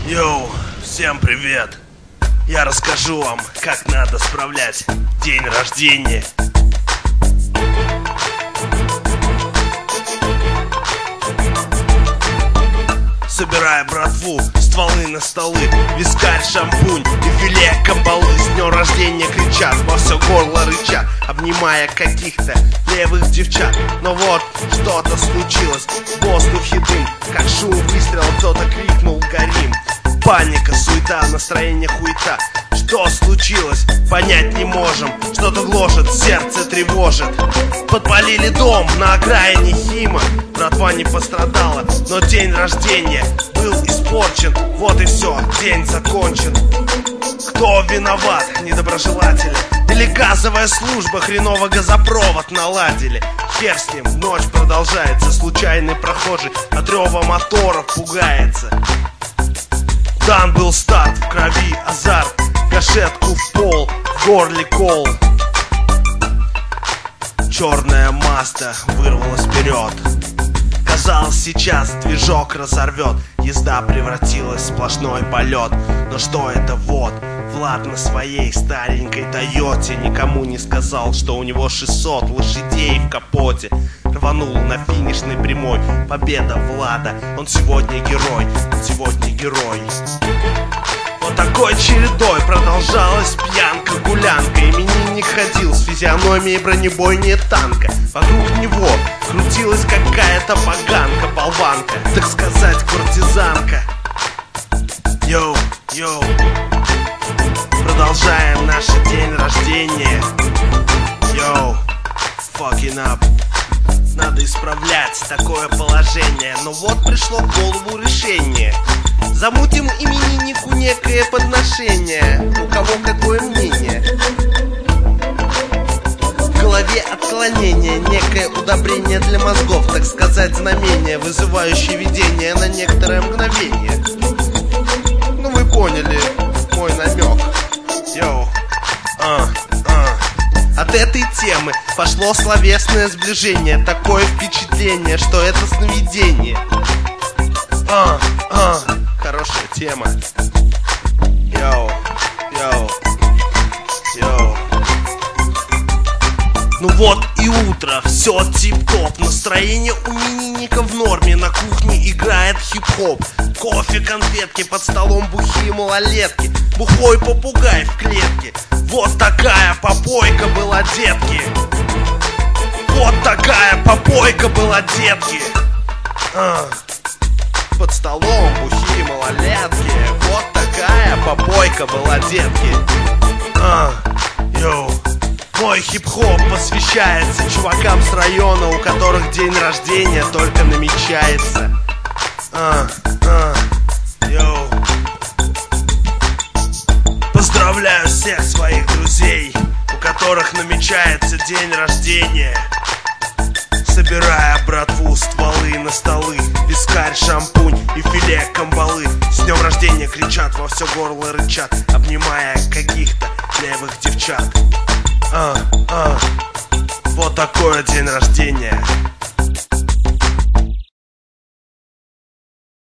Йоу, всем привет! Я расскажу вам, как надо справлять день рождения. Собирая братву, стволы на столы, вискарь, шампунь и филе камбалы. С днем рождения кричат, во все горло рычат, обнимая каких-то левых девчат. Но вот что-то случилось, в воздухе дым, как шум выстрела, кто-то крикнул «Горим!». Паника, суета, настроение хуета. Что случилось, понять не можем. Что-то гложет, сердце тревожит. Подпалили дом на окраине Хима. Братва не пострадала, но день рождения был испорчен. Вот и все, день закончен. Кто виноват? Недоброжелатели или газовая служба? Хреново газопровод наладили. Хер с ним, ночь продолжается. Случайный прохожий от рева моторов пугается. Дан был старт, в крови азарт, гашетку в пол, в горле кол. Черная Мазда вырвалась вперед. Казалось, сейчас движок разорвет. Езда превратилась в сплошной полет. Но что это вот? Влад на своей старенькой Тойоте никому не сказал, что у него 600 лошадей в капоте. Рванул на финишной прямой. Победа Влада, он сегодня герой, он сегодня герой. Вот такой чередой продолжалась пьянка-гулянка. Именинник ходил с физиономией бронебойнее танка. Вокруг него крутилась какая-то поганка, болванка, так сказать, куртизанка. Йоу, йоу, продолжаем наш день рождения. Йоу, fucking up. Надо исправлять такое положение. Но вот пришло в голову решение. Замутим имениннику некое подношение. У кого какое мнение? В голове отклонение, некое удобрение для мозгов, так сказать, знамение, вызывающее видение на некоторое мгновение. Ну вы поняли мой намек. Йоу, От этой темы пошло словесное сближение. Такое впечатление, что это сновидение. Хорошая тема. Йоу, йоу, йоу. Ну вот и утро, все тип-топ. Настроение у именинника в норме. На кухне играет хип-хоп. Кофе, конфетки, под столом бухие малолетки. Бухой попугай в клетке. Вот такая попойка была, детки. Вот такая попойка была, детки. Под столом бухие малолетки. Вот такая попойка была, детки. Йоу. Мой хип-хоп посвящается чувакам с района, у которых день рождения только намечается. Йоу. Поздравляю всех своих друзей, у которых намечается день рождения. Собирая братву, стволы на столы, вискарь, шампунь и филе камбалы. С днем рождения кричат, во все горло рычат, обнимая каких-то левых девчат. Вот такой день рождения.